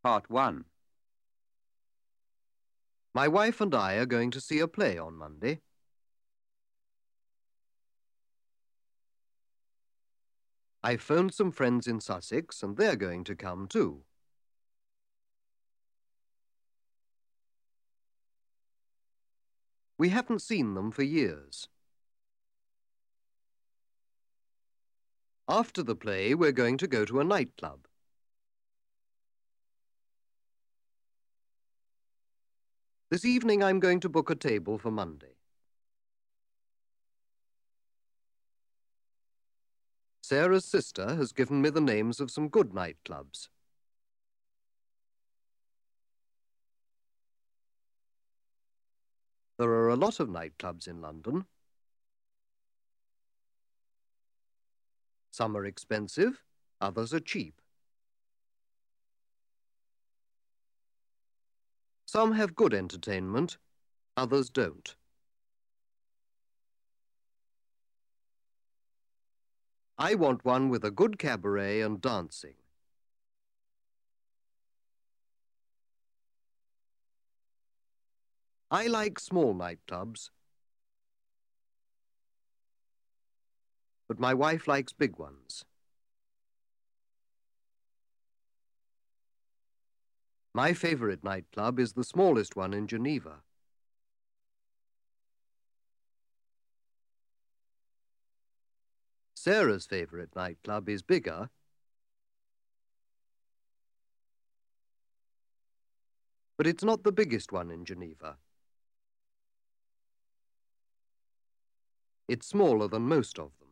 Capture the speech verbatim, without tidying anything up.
Part one. My wife and I are going to see a play on Monday. I've phoned some friends in Sussex and they're going to come too. We haven't seen them for years. After the play, we're going to go to a nightclub. This evening I'm going to book a table for Monday. Sarah's sister has given me the names of some good nightclubs. There are a lot of nightclubs in London. Some are expensive, others are cheap. Some have good entertainment, others don't. I want one with a good cabaret and dancing. I like small nightclubs, but my wife likes big ones. My favourite nightclub is the smallest one in Geneva. Sarah's favourite nightclub is bigger, but it's not the biggest one in Geneva. It's smaller than most of them.